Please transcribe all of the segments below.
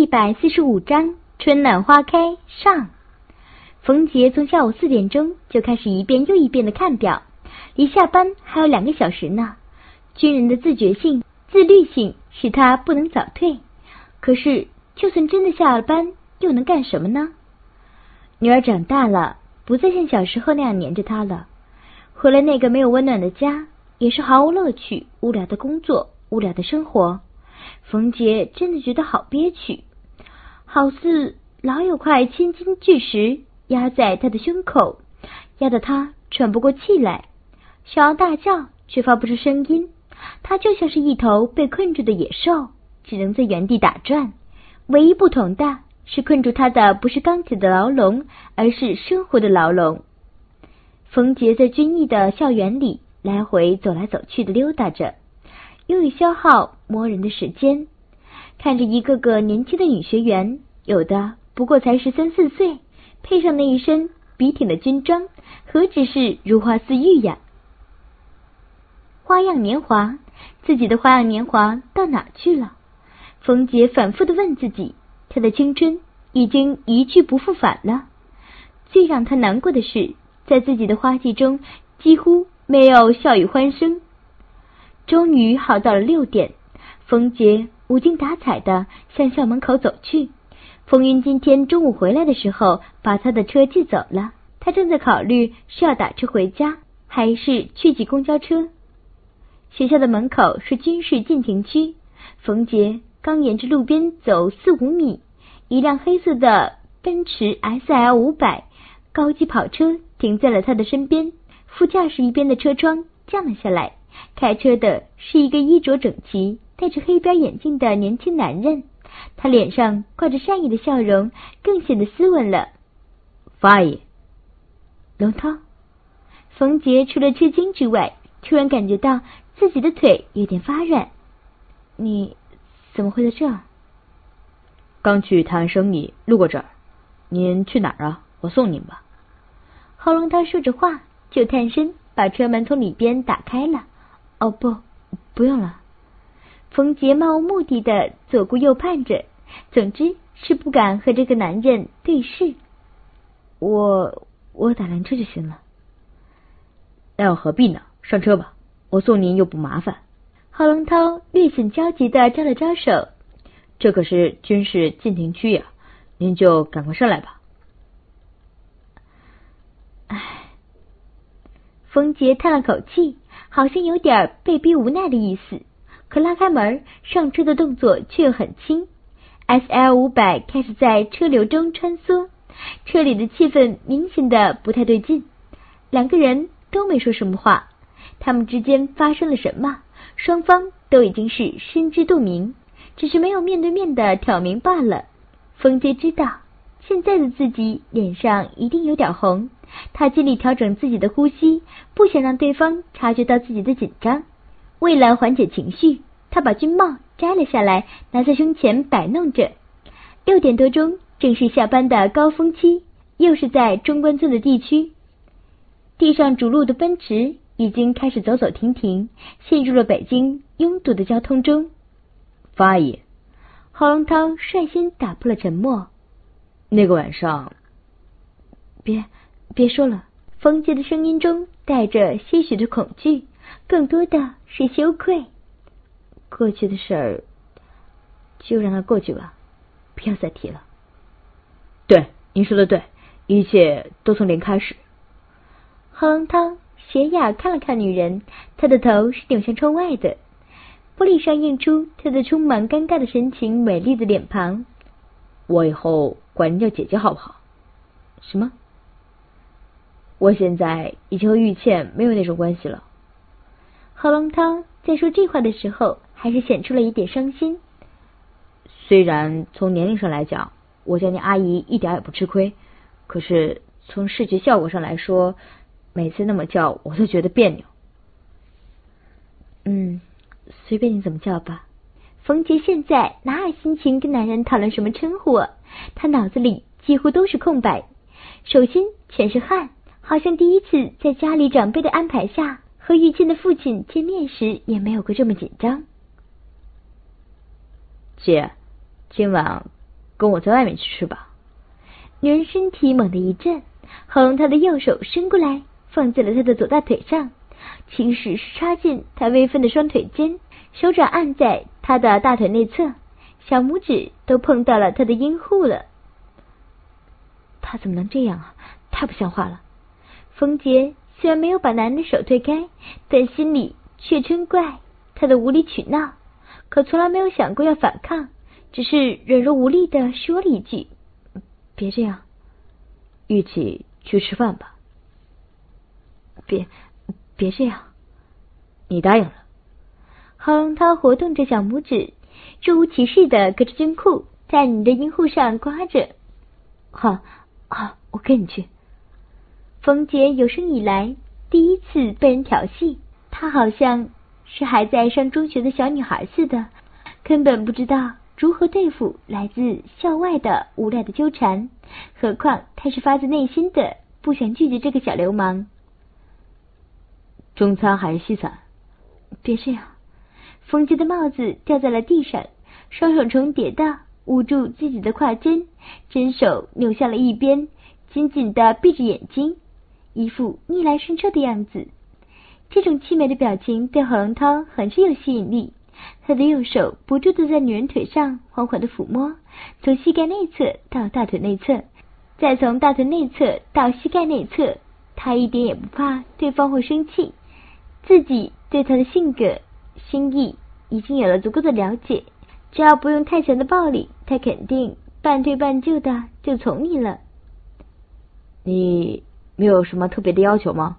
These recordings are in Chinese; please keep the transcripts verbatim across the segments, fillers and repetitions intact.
一百四十五章春暖花开上。冯杰从下午四点钟就开始一遍又一遍的看表，离下班还有两个小时呢。军人的自觉性、自律性使他不能早退，可是就算真的下了班，又能干什么呢？女儿长大了，不再像小时候那样黏着他了，回了那个没有温暖的家，也是毫无乐趣、无聊的工作、无聊的生活。冯杰真的觉得好憋屈，好似老有块千斤巨石压在他的胸口，压得他喘不过气来，想要大叫却发不出声音。他就像是一头被困住的野兽，只能在原地打转。唯一不同的是，困住他的不是钢铁的牢笼，而是生活的牢笼。冯杰在军艺的校园里来回走来走去的溜达着，用以消耗磨人的时间。看着一个个年轻的女学员，有的不过才十三四岁，配上那一身笔挺的军装，何止是如花似玉呀！花样年华，自己的花样年华到哪去了？冯杰反复地问自己，他的青春已经一去不复返了。最让他难过的是，在自己的花季中几乎没有笑语欢声。终于好到了六点，冯杰无精打采地向校门口走去。冯云今天中午回来的时候把他的车寄走了，他正在考虑是要打车回家还是去挤公交车。学校的门口是军事禁停区，冯杰刚沿着路边走四五米，一辆黑色的奔驰 S L 五百 高级跑车停在了他的身边，副驾驶一边的车窗降了下来，开车的是一个衣着整齐、戴着黑边眼镜的年轻男人，他脸上挂着善意的笑容，更显得斯文了。 发爷， 龙涛。冯杰除了吃惊之外，突然感觉到自己的腿有点发软。你怎么会在这儿？ 刚去谈生意，路过这儿。您去哪儿啊？我送您吧。 侯龙涛说着话，就探身把车门从里边打开了。哦不，不用了。冯杰漫无目的的左顾右盼着，总之是不敢和这个男人对视。我我打辆车就行了。 那又何必呢？上车吧，我送您又不麻烦。 侯龙涛略显焦急的招了招手。 这可是军事禁停区呀，您就赶快上来吧。 唉，冯杰叹了口气，好像有点被逼无奈的意思，可拉开门上车的动作却又很轻。 S L 五百 开始在车流中穿梭，车里的气氛明显的不太对劲，两个人都没说什么话，他们之间发生了什么，双方都已经是心知肚明，只是没有面对面的挑明罢了。冯杰知道现在的自己脸上一定有点红，他尽力调整自己的呼吸，不想让对方察觉到自己的紧张。为了缓解情绪，他把军帽摘了下来，拿在胸前摆弄着。六点多钟正是下班的高峰期，又是在中关村的地区，地上主路的奔驰已经开始走走停停，陷入了北京拥堵的交通中。 发爷， 侯龙涛率先打破了沉默。 那个晚上， 别别说了。冯杰的声音中带着些许的恐惧，更多的是羞愧。过去的事儿就让它过去吧，不要再提了。 对，您说的对，一切都从零开始。 侯龙涛斜眼看了看女人，她的头是扭向窗外的，玻璃上映出她的充满尴尬的神情，美丽的脸庞。 我以后管您叫姐姐好不好？ 什么？ 我现在已经和玉倩没有那种关系了。 侯龙涛在说这话的时候还是显出了一点伤心。 虽然从年龄上来讲我叫你阿姨一点也不吃亏，可是从视觉效果上来说，每次那么叫我都觉得别扭。 嗯，随便你怎么叫吧。冯杰现在哪有心情跟男人讨论什么称呼啊？他脑子里几乎都是空白，手心全是汗，好像第一次在家里长辈的安排下和玉倩的父亲见面时也没有过这么紧张。 姐，今晚跟我在外面去吃吧。 女人身体猛地一震，喉咙她的右手伸过来，放在了他的左大腿上，其实是插进他微分的双腿间，手掌按在他的大腿内侧，小拇指都碰到了他的阴户了。 他怎么能这样啊？太不像话了。 冯杰虽然没有把男人的手推开，但心里却嗔怪他的无理取闹，可从来没有想过要反抗，只是软弱无力地说了一句： 别这样，一起去吃饭吧。别别这样，你答应了。 郝龙涛活动着小拇指，若无其事地隔着军裤在你的阴户上刮着。 好好，我跟你去。 冯杰有生以来第一次被人调戏，他好像是还在上中学的小女孩似的，根本不知道如何对付来自校外的无赖的纠缠，何况他是发自内心的不想拒绝这个小流氓。 中餐还是西餐？ 别这样。冯杰的帽子掉在了地上，双手重叠的捂住自己的胯间，伸手扭向了一边，紧紧的闭着眼睛，一副逆来顺受的样子。这种凄美的表情对郝龙涛很是有吸引力，他的右手不住的在女人腿上缓缓的抚摸，从膝盖内侧到大腿内侧，再从大腿内侧到膝盖内侧，他一点也不怕对方会生气，自己对他的性格心意已经有了足够的了解，只要不用太强的暴力，他肯定半推半就的就从你了。 你没有什么特别的要求吗？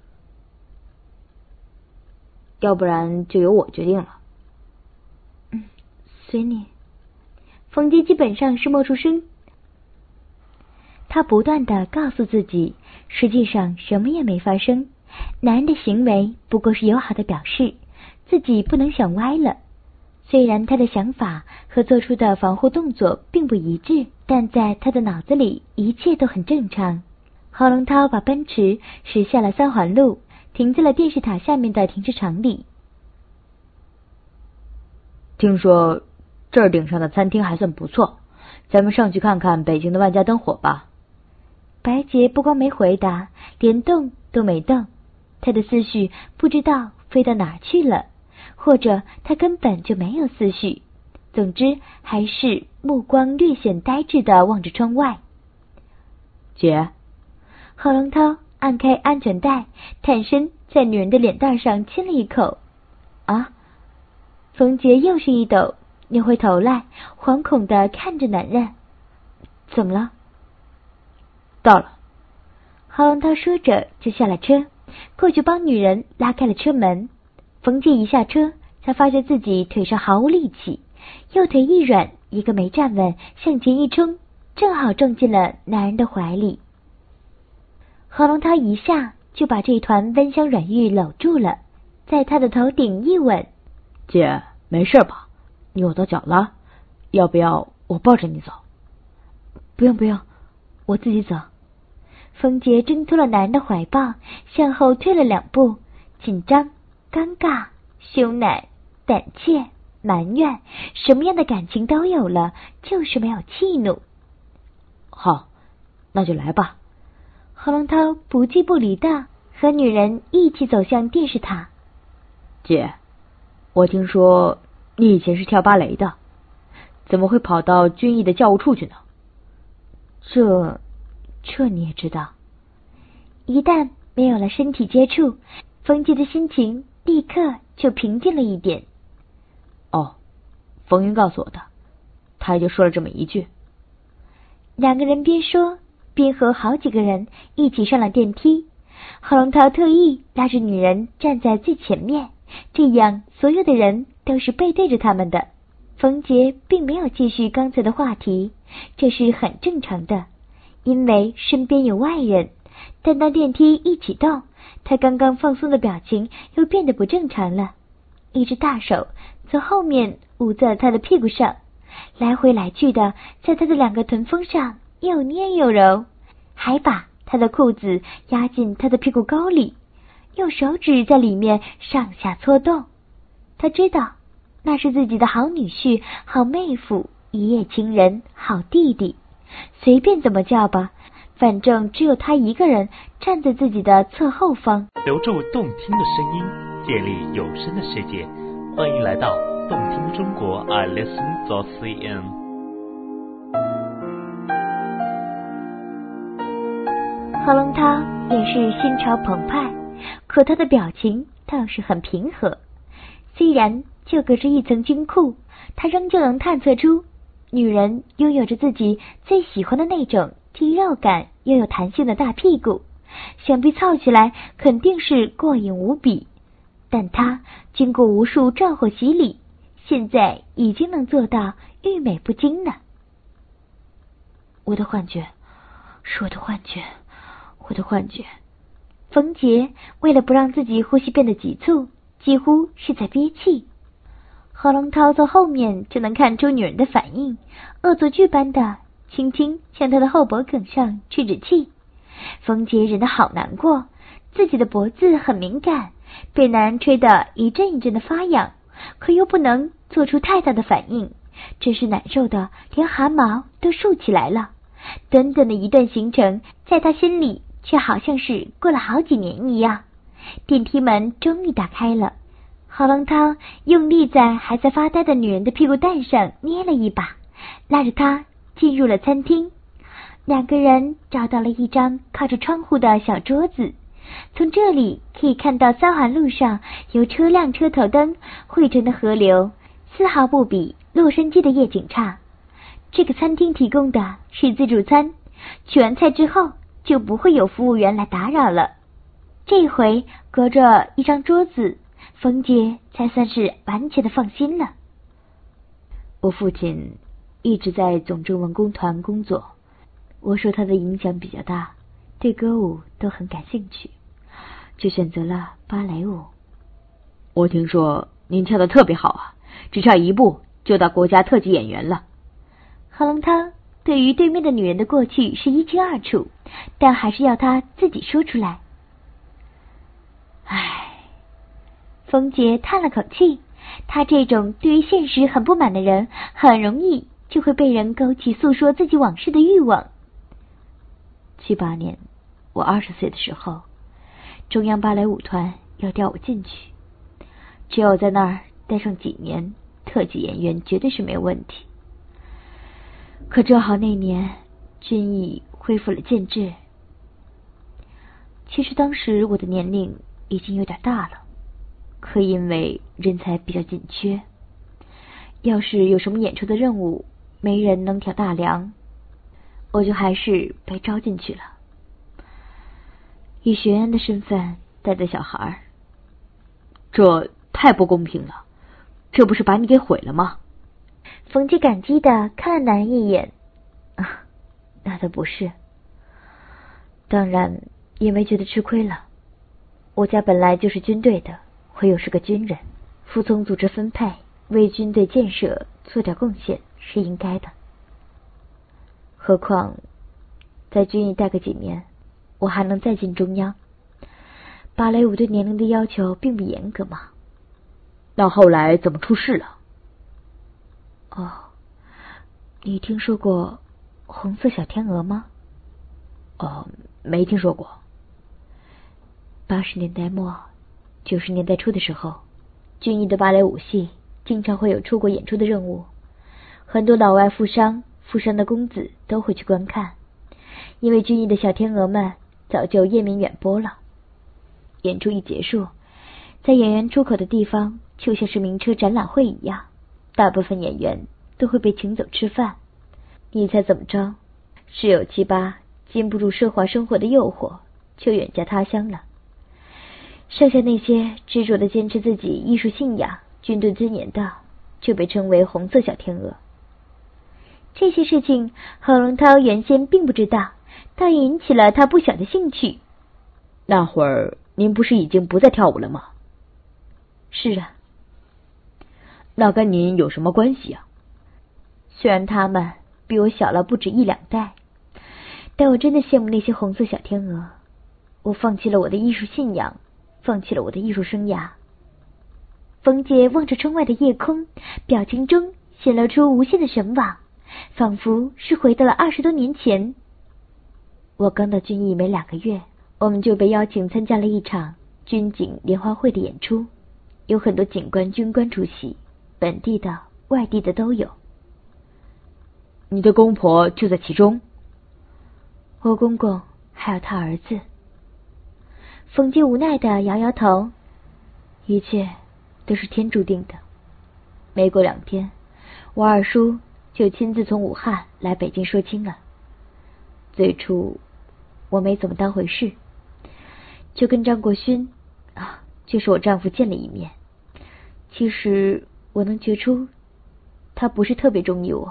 要不然就由我决定了。 嗯，随你。冯杰基本上是默出声，他不断的告诉自己，实际上什么也没发生，男人的行为不过是友好的表示，自己不能想歪了。虽然他的想法和做出的防护动作并不一致，但在他的脑子里一切都很正常。郝龙涛把奔驰驶下了三环路，停在了电视塔下面的停车场里。 听说这儿顶上的餐厅还算不错，咱们上去看看北京的万家灯火吧。 白洁不光没回答，连动都没动，他的思绪不知道飞到哪去了，或者他根本就没有思绪，总之还是目光略显呆滞的望着窗外。 姐。 郝龙涛按开安全带，探身在女人的脸蛋上亲了一口。啊！冯杰又是一抖，扭回头来，惶恐地看着男人。怎么了？ 到了。 郝龙涛说着就下了车，过去帮女人拉开了车门。冯杰一下车，才发现自己腿上毫无力气，右腿一软，一个没站稳，向前一冲，正好撞进了男人的怀里。郝龙涛一下就把这团温香软玉搂住了，在他的头顶一吻。 姐，没事吧？你扭到脚了？要不要我抱着你走？ 不用不用，我自己走。冯杰挣脱了男人的怀抱，向后退了两步，紧张、尴尬、羞赧、胆怯、埋怨，什么样的感情都有了，就是没有气怒。 好，那就来吧。 郝龙涛不弃不离的和女人一起走向电视塔。 姐，我听说你以前是跳芭蕾的，怎么会跑到军艺的教务处去呢？ 这这你也知道。一旦没有了身体接触，冯杰的心情立刻就平静了一点。 哦，冯云告诉我的，他也就说了这么一句。 两个人边说边和好几个人一起上了电梯。郝龙涛特意拉着女人站在最前面，这样所有的人都是背对着他们的。冯杰并没有继续刚才的话题，这是很正常的，因为身边有外人。但当电梯一启动，他刚刚放松的表情又变得不正常了，一只大手从后面捂在了他的屁股上，来回来去的在他的两个臀峰上又捏又揉，还把他的裤子压进他的屁股沟里，用手指在里面上下搓动。他知道那是自己的好女婿、好妹夫一夜情人、好弟弟，随便怎么叫吧，反正只有他一个人站在自己的侧后方， 留住动听的声音，建立有声的世界。欢迎来到动听中国 I Listen dot C N。 何龙涛也是心潮澎湃，可他的表情倒是很平和。虽然就隔着一层军裤，他仍旧能探测出女人拥有着自己最喜欢的那种肌肉感又有弹性的大屁股，想必操起来肯定是过瘾无比。但他经过无数战火洗礼，现在已经能做到玉美不惊了。我的幻觉，是我的幻觉，我的幻觉。冯杰为了不让自己呼吸变得急促，几乎是在憋气。何龙涛从后面就能看出女人的反应，恶作剧般的轻轻向她的后脖梗上吹着气。冯杰忍得好难过，自己的脖子很敏感，被男人吹得一阵一阵的发痒，可又不能做出太大的反应，真是难受的连汗毛都竖起来了。短短的一段行程，在他心里却好像是过了好几年一样。电梯门终于打开了，何龙涛用力在还在发呆的女人的屁股蛋上捏了一把，拉着她进入了餐厅。两个人找到了一张靠着窗户的小桌子，从这里可以看到三环路上由车辆车头灯汇成的河流，丝毫不比洛杉矶的夜景差。这个餐厅提供的是自助餐，取完菜之后就不会有服务员来打扰了。这回隔着一张桌子，冯杰才算是完全的放心了。 我父亲一直在总政文工团工作，我受他的影响比较大，对歌舞都很感兴趣，就选择了芭蕾舞。我听说您跳得特别好啊，只差一步就到国家特级演员了。 何龙涛对于对面的女人的过去是一清二楚，但还是要她自己说出来。唉，冯杰叹了口气，他这种对于现实很不满的人，很容易就会被人勾起诉说自己往事的欲望。 七八年，我二十岁的时候，中央芭蕾舞团要调我进去，只要我在那儿待上几年，特级演员绝对是没有问题。可正好那年军艺恢复了建制，其实当时我的年龄已经有点大了，可因为人才比较紧缺，要是有什么演出的任务没人能挑大梁，我就还是被招进去了，以学员的身份带带小孩。这太不公平了，这不是把你给毁了吗？ 冯杰感激地看了男人一眼， 啊，那倒不是，当然也没觉得吃亏了。我家本来就是军队的，我又是个军人，服从组织分配，为军队建设做点贡献是应该的。何况在军艺待个几年，我还能再进中央。芭蕾舞对年龄的要求并不严格嘛。那后来怎么出事了？哦，你听说过红色小天鹅吗？哦，没听说过。八十年代末九十年代初的时候，军艺的芭蕾舞系经常会有出国演出的任务，很多老外富商富商的公子都会去观看，因为军艺的小天鹅们早就艳名远播了。演出一结束，在演员出口的地方就像是名车展览会一样，大部分演员都会被请走吃饭。你猜怎么着？十有七八禁不住奢华生活的诱惑，就远嫁他乡了。剩下那些执着的坚持自己艺术信仰、军队尊严的，就被称为红色小天鹅。这些事情何龙涛原先并不知道，倒引起了他不小的兴趣。那会儿您不是已经不再跳舞了吗？是啊。那跟您有什么关系啊？虽然他们比我小了不止一两代，但我真的羡慕那些红色小天鹅。我放弃了我的艺术信仰，放弃了我的艺术生涯。冯杰望着窗外的夜空，表情中显露出无限的神往，仿佛是回到了二十多年前。 我刚到军艺没两个月，我们就被邀请参加了一场军警联欢会的演出，有很多警官、军官出席，本地的、外地的都有。 你的公婆就在其中？ 我公公还有他儿子。冯杰无奈地摇摇头，一切都是天注定的。没过两天，我二叔就亲自从武汉来北京说亲了。最初我没怎么当回事，就跟张国勋啊，就是我丈夫见了一面。其实我能觉出他不是特别中意我。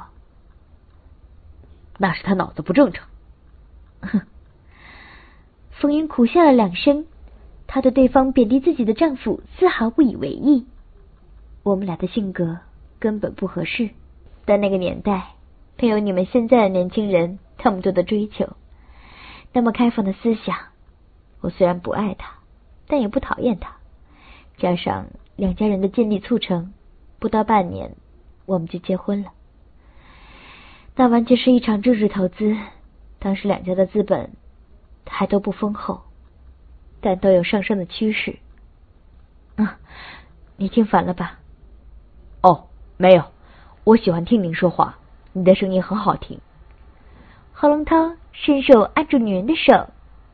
那是他脑子不正常。 哼。冯云苦笑了两声，她对对方贬低自己的丈夫丝毫不以为意。我们俩的性格根本不合适，但那个年代没有你们现在的年轻人那么多的追求，那么开放的思想。我虽然不爱他，但也不讨厌他，加上两家人的尽力促成，不到半年我们就结婚了。那完全是一场政治投资，当时两家的资本还都不丰厚，但都有上升的趋势。啊，你听烦了吧？ 哦，没有，我喜欢听您说话，你的声音很好听。 郝龙涛伸手按住女人的手。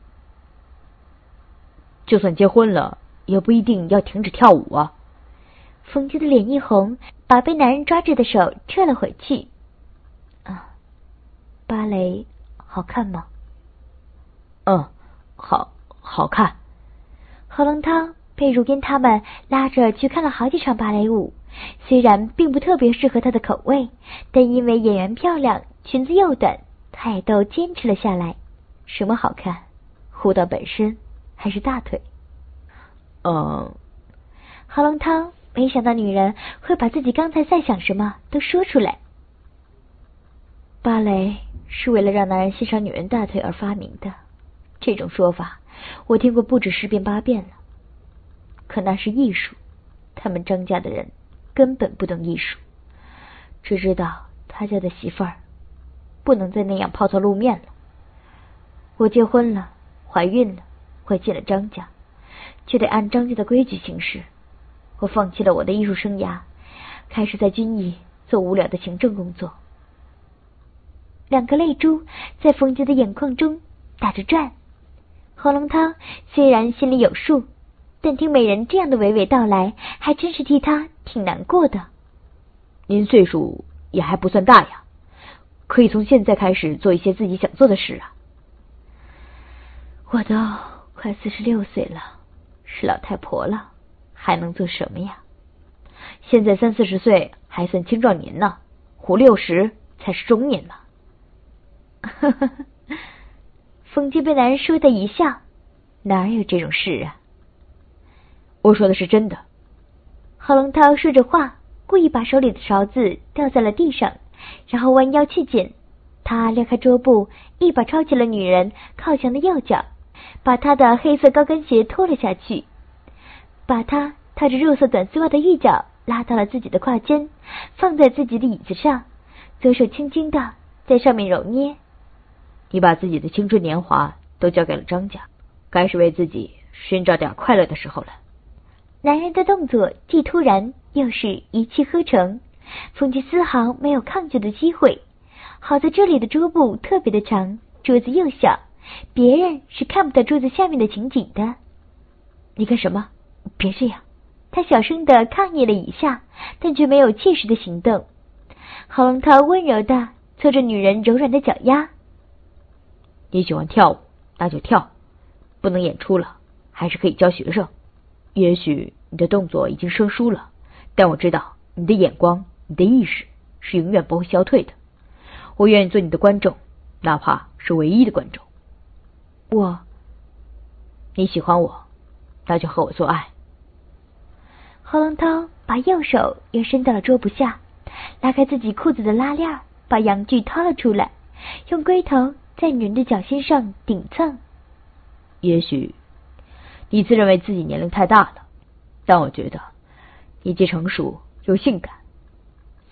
就算结婚了，也不一定要停止跳舞啊。 冯杰的脸一红，把被男人抓着的手撤了回去。 啊，芭蕾好看吗？ 嗯，好好看。 郝龙涛被如烟他们拉着去看了好几场芭蕾舞，虽然并不特别适合他的口味，但因为演员漂亮，裙子又短，他也都坚持了下来。 什么好看？舞蹈本身还是大腿？ 嗯。 郝龙涛没想到女人会把自己刚才在想什么都说出来。 芭蕾是为了让男人欣赏女人大腿而发明的，这种说法我听过不止十遍八遍了。可那是艺术，他们张家的人根本不懂艺术，只知道他家的媳妇儿不能再那样抛头露面了。我结婚了，怀孕了，会进了张家，就得按张家的规矩行事。我放弃了我的艺术生涯，开始在军艺做无聊的行政工作。 两个泪珠在冯杰的眼眶中打着转。郝龙涛虽然心里有数，但听美人这样的娓娓道来，还真是替他挺难过的。 您岁数也还不算大呀，可以从现在开始做一些自己想做的事啊。 我都快四十六岁了，是老太婆了，还能做什么呀？ 现在三四十岁还算青壮年呢，五六十才是中年呢。 呵呵呵，冯杰被男人说的一笑， 哪有这种事啊？ 我说的是真的。 郝龙涛说着话，故意把手里的勺子掉在了地上，然后弯腰去捡。他撩开桌布，一把抄起了女人靠墙的右脚，把她的黑色高跟鞋脱了下去，把她踏着肉色短丝袜的玉脚拉到了自己的胯间，放在自己的椅子上，左手轻轻的在上面揉捏。 你把自己的青春年华都交给了张家，该是为自己寻找点快乐的时候了。 男人的动作既突然又是一气呵成，冯杰丝毫没有抗拒的机会。好在这里的桌布特别的长，桌子又小，别人是看不到桌子下面的情景的。 你干什么？ 别这样！他小声的抗议了一下，但却没有切实的行动。郝龙涛温柔的搓着女人柔软的脚丫。 你喜欢跳舞，那就跳，不能演出了，还是可以教学生。也许你的动作已经生疏了，但我知道你的眼光，你的意识是永远不会消退的。我愿意做你的观众，哪怕是唯一的观众。 我， 你喜欢我，那就和我做爱。 郝龙涛把右手又伸到了桌布下，拉开自己裤子的拉链，把阳具掏了出来，用龟头在女人的脚心上顶蹭。 也许你自认为自己年龄太大了，但我觉得你既成熟又性感。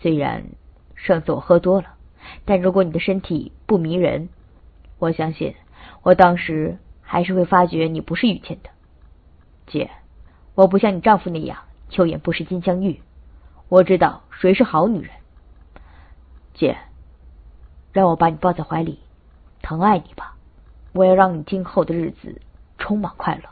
虽然上次我喝多了，但如果你的身体不迷人，我相信我当时还是会发觉你不是雨倩的。姐，我不像你丈夫那样有眼不识金镶玉，我知道谁是好女人。姐，让我把你抱在怀里，疼爱你吧，我要让你今后的日子充满快乐。